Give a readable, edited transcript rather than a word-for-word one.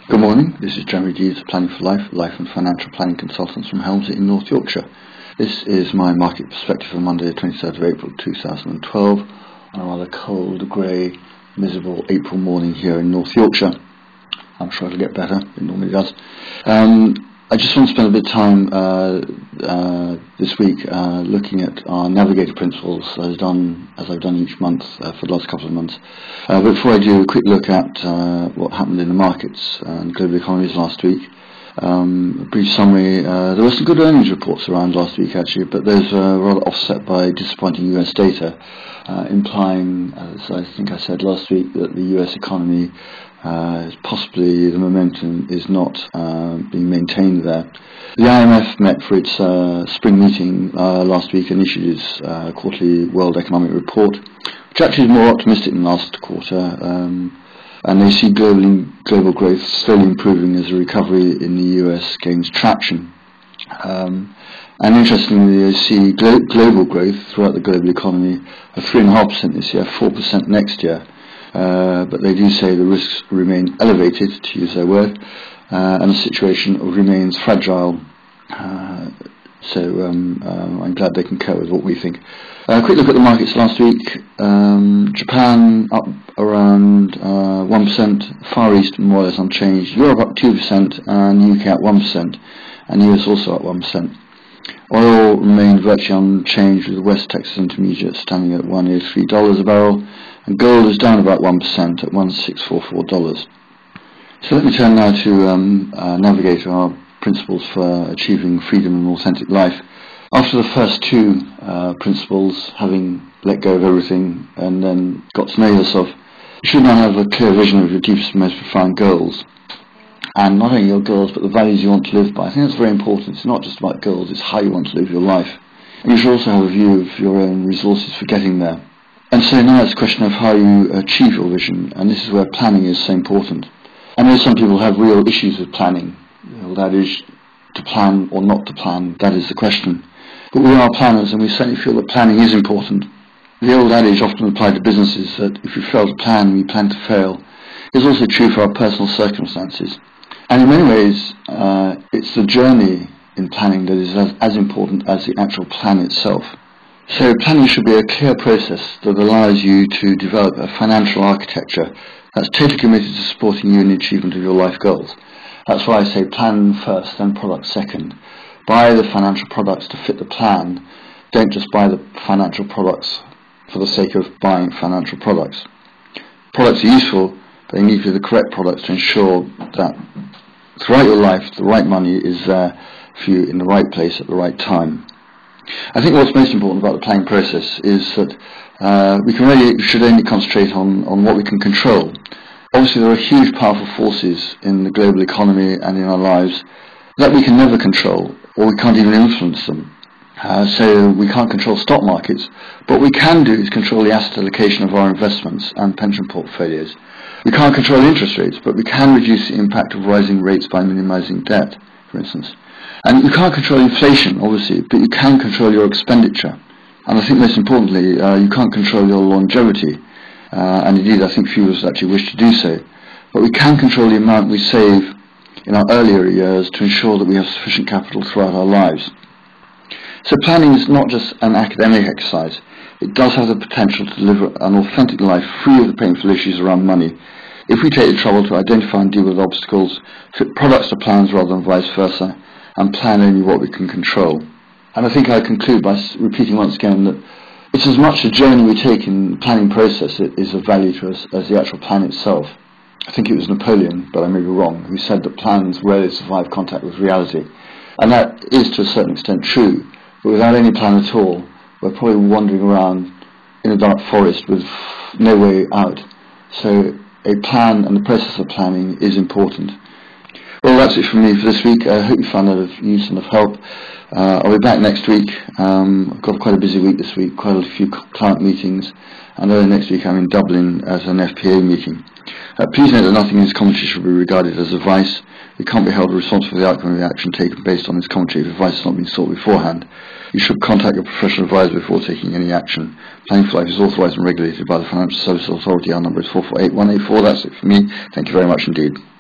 Good morning, this is Jeremy Deeds of Planning for Life, Life and Financial Planning Consultants from Helmsley in North Yorkshire. This is my market perspective for Monday the 23rd of April 2012 on a rather cold, grey, miserable April morning here in North Yorkshire. I'm sure it'll get better, it normally does. I just want to spend a bit of time this week looking at our Navigator principles as I've done each month for the last couple of months. But before I do, a quick look at what happened in the markets and global economies last week. A brief summary. There were some good earnings reports around last week actually, but those were rather offset by disappointing US data, implying, as I think I said last week, that the US economy possibly the momentum is not being maintained there. The IMF met for its spring meeting last week and issued its quarterly World Economic Report, which actually is more optimistic than last quarter, and they see global growth slowly improving as the recovery in the US gains traction. And interestingly, they see global growth throughout the global economy of 3.5% this year, 4% next year. But they do say the risks remain elevated, to use their word, and the situation remains fragile. So I'm glad they can cope with what we think. A quick look at the markets last week. Japan up around 1%, Far East more or less unchanged, Europe up 2% and UK up 1%, and US also up 1%. Oil remained virtually unchanged with the West Texas Intermediate standing at $103 a barrel, and gold is down about 1% at $1,644. So let me turn now to Navigator, our principles for achieving freedom and authentic life. After the first two principles, having let go of everything and then got to know yourself, you should now have a clear vision of your deepest and most profound goals. And not only your goals, but the values you want to live by. I think that's very important. It's not just about goals, it's how you want to live your life. And you should also have a view of your own resources for getting there. And so now it's a question of how you achieve your vision, and this is where planning is so important. I know some people have real issues with planning. That is, to plan or not to plan, that is the question. But we are planners, and we certainly feel that planning is important. The old adage often applied to businesses that if you fail to plan, you plan to fail, is also true for our personal circumstances. And in many ways, it's the journey in planning that is as important as the actual plan itself. So planning should be a clear process that allows you to develop a financial architecture that's totally committed to supporting you in the achievement of your life goals. That's why I say plan first, then product second. Buy the financial products to fit the plan. Don't just buy the financial products for the sake of buying financial products. Products are useful, but they need to be the correct products to ensure that throughout your life the right money is there for you in the right place at the right time. I think what's most important about the planning process is that we should only concentrate on what we can control. Obviously there are huge powerful forces in the global economy and in our lives that we can never control, or we can't even influence them. So we can't control stock markets, but what we can do is control the asset allocation of our investments and pension portfolios. We can't control interest rates, but we can reduce the impact of rising rates by minimizing debt, for instance. And you can't control inflation, obviously, but you can control your expenditure. And I think most importantly, you can't control your longevity. And indeed, I think few of us actually wish to do so. But we can control the amount we save in our earlier years to ensure that we have sufficient capital throughout our lives. So planning is not just an academic exercise. It does have the potential to deliver an authentic life free of the painful issues around money, if we take the trouble to identify and deal with obstacles, fit products to plans rather than vice versa, and plan only what we can control. And I think I conclude by repeating once again that it's as much the journey we take in the planning process that is of value to us as the actual plan itself. I think it was Napoleon, but I may be wrong, who said that plans rarely survive contact with reality. And that is to a certain extent true, but without any plan at all, we're probably wandering around in a dark forest with no way out. So a plan and the process of planning is important. Well, that's it from me for this week. I hope you found that of use and of help. I'll be back next week. I've got quite a busy week this week, quite a few client meetings, and early next week I'm in Dublin at an FPA meeting. Please note that nothing in this commentary should be regarded as advice. We can't be held responsible for the outcome of the action taken based on this commentary if advice has not been sought beforehand. You should contact your professional advisor before taking any action. Planning for Life is authorised and regulated by the Financial Services Authority. Our number is 448184. That's it for me. Thank you very much indeed.